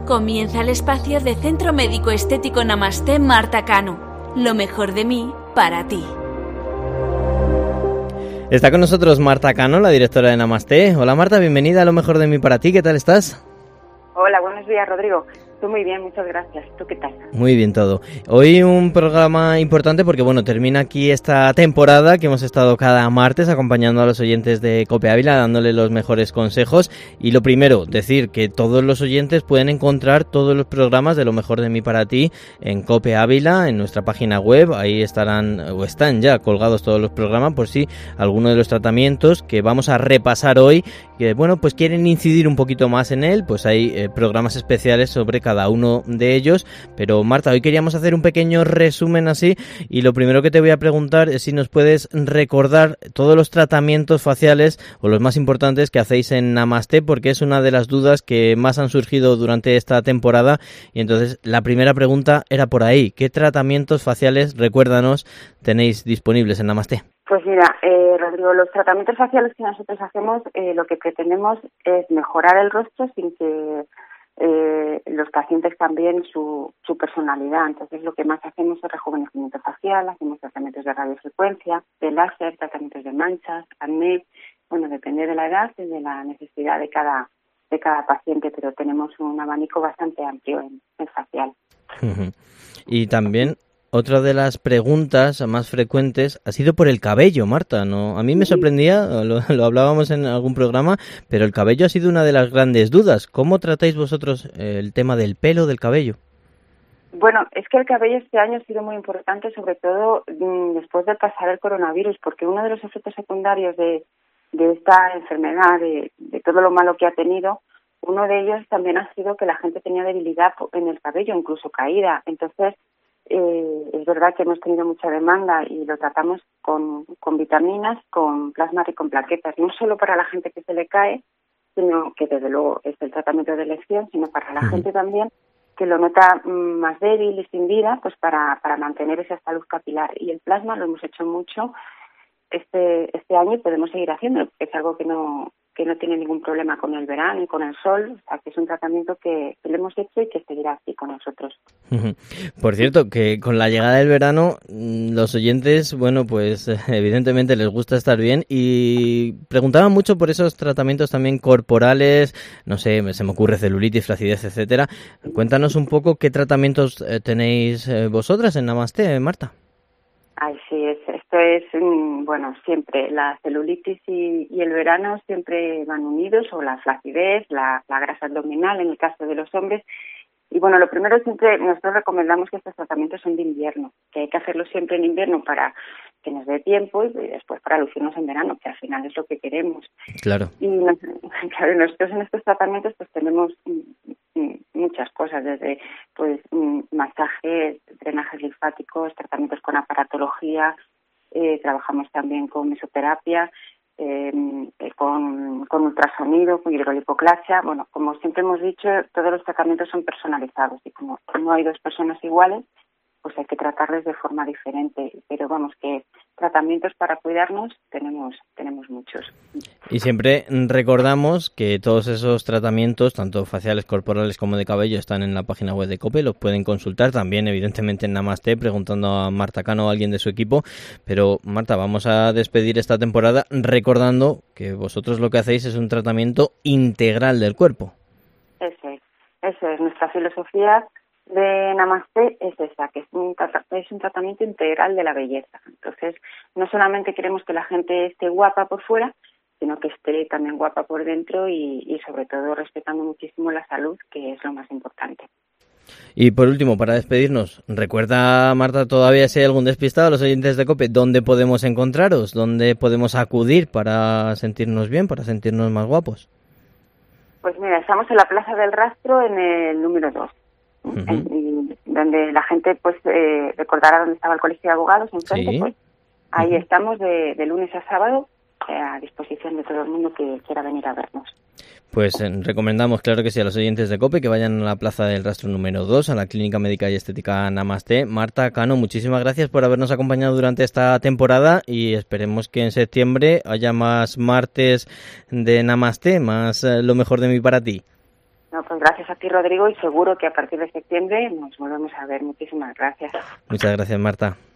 Comienza el espacio de Centro Médico Estético Namaste Marta Cano. Lo mejor de mí para ti. Está con nosotros Marta Cano, la directora de Namaste. Hola Marta, bienvenida a Lo mejor de mí para ti. ¿Qué tal estás? Hola, buenos días Rodrigo. Estoy muy bien, muchas gracias. ¿Tú qué tal? Muy bien todo. Hoy un programa importante porque termina aquí esta temporada que hemos estado cada martes acompañando a los oyentes de COPE Ávila, dándole los mejores consejos. Y lo primero, decir que todos los oyentes pueden encontrar todos los programas de Lo mejor de mí para ti en COPE Ávila, en nuestra página web. Ahí estarán o están ya colgados todos los programas por si alguno de los tratamientos que vamos a repasar hoy, que pues quieren incidir un poquito más en él, pues hay programas especiales sobre cada uno de ellos. Pero Marta, hoy queríamos hacer un pequeño resumen así, y lo primero que te voy a preguntar es si nos puedes recordar todos los tratamientos faciales o los más importantes que hacéis en Namaste, porque es una de las dudas que más han surgido durante esta temporada. Y entonces la primera pregunta era por ahí: ¿qué tratamientos faciales, recuérdanos, tenéis disponibles en Namaste? Pues mira, Rodrigo, los tratamientos faciales que nosotros hacemos, lo que pretendemos es mejorar el rostro sin que los pacientes cambien su personalidad. Entonces lo que más hacemos es rejuvenecimiento facial, hacemos tratamientos de radiofrecuencia, de láser, tratamientos de manchas, acné. Depende de la edad y de la necesidad de cada paciente, pero tenemos un abanico bastante amplio en facial. Y también otra de las preguntas más frecuentes ha sido por el cabello, Marta, ¿no? A mí me sorprendía, lo hablábamos en algún programa, pero el cabello ha sido una de las grandes dudas. ¿Cómo tratáis vosotros el tema del pelo, del cabello? Bueno, es que el cabello este año ha sido muy importante, sobre todo después de pasar el coronavirus, porque uno de los efectos secundarios de esta enfermedad, de todo lo malo que ha tenido, uno de ellos también ha sido que la gente tenía debilidad en el cabello, incluso caída. Entonces, es verdad que hemos tenido mucha demanda y lo tratamos con vitaminas, con plasma y con plaquetas, no solo para la gente que se le cae, sino que desde luego es el tratamiento de elección, sino para la gente también que lo nota más débil y sin vida, pues para mantener esa salud capilar. Y el plasma lo hemos hecho mucho este año y podemos seguir haciéndolo, porque es algo que no tiene ningún problema con el verano y con el sol. O sea, que es un tratamiento que lo hemos hecho y que seguirá así con nosotros. Por cierto, que con la llegada del verano, los oyentes, evidentemente les gusta estar bien y preguntaban mucho por esos tratamientos también corporales, no sé, se me ocurre celulitis, flacidez, etcétera. Cuéntanos un poco qué tratamientos tenéis vosotras en Namaste, Marta. Ay, sí, esto es, siempre la celulitis y el verano siempre van unidos, o la flacidez, la grasa abdominal en el caso de los hombres. Y lo primero, siempre nosotros recomendamos que estos tratamientos son de invierno, que hay que hacerlos siempre en invierno para que nos dé tiempo y después para lucirnos en verano, que al final es lo que queremos. Claro. Y nosotros en estos tratamientos pues tenemos muchas cosas, desde masajes, drenajes linfáticos, tratamientos con aparatología, trabajamos también con mesoterapia, con ultrasonido, con hidrolipoclasia. Como siempre hemos dicho, todos los tratamientos son personalizados y como no hay dos personas iguales, pues hay que tratarles de forma diferente. Pero que tratamientos para cuidarnos tenemos muchos. Y siempre recordamos que todos esos tratamientos, tanto faciales, corporales como de cabello, están en la página web de COPE, los pueden consultar también, evidentemente, en Namaste, preguntando a Marta Cano o a alguien de su equipo. Pero, Marta, vamos a despedir esta temporada recordando que vosotros lo que hacéis es un tratamiento integral del cuerpo. Eso es nuestra filosofía de Namaste, es esa, que es un tratamiento integral de la belleza. Entonces, no solamente queremos que la gente esté guapa por fuera, sino que esté también guapa por dentro y sobre todo respetando muchísimo la salud, que es lo más importante. Y por último, para despedirnos, recuerda, Marta, todavía si hay algún despistado a los oyentes de COPE, ¿dónde podemos encontraros? ¿Dónde podemos acudir para sentirnos bien, para sentirnos más guapos? Pues mira, estamos en la Plaza del Rastro, en el número 2. Donde la gente recordará dónde estaba el Colegio de Abogados, enfrente. Sí. Ahí estamos de lunes a sábado a disposición de todo el mundo que quiera venir a vernos. Pues recomendamos, claro que sí, a los oyentes de COPE que vayan a la Plaza del Rastro número 2, a la Clínica Médica y Estética Namaste. Marta Cano, muchísimas gracias por habernos acompañado durante esta temporada y esperemos que en septiembre haya más martes de Namaste, más lo mejor de mí para ti. No, pues gracias a ti, Rodrigo, y seguro que a partir de septiembre nos volvemos a ver. Muchísimas gracias. Muchas gracias, Marta.